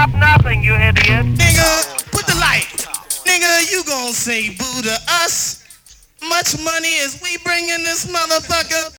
stop nothing, you idiot. Nigga, put the light. Nigga, you gon' say boo to us? Much money as we bring in this motherfucker.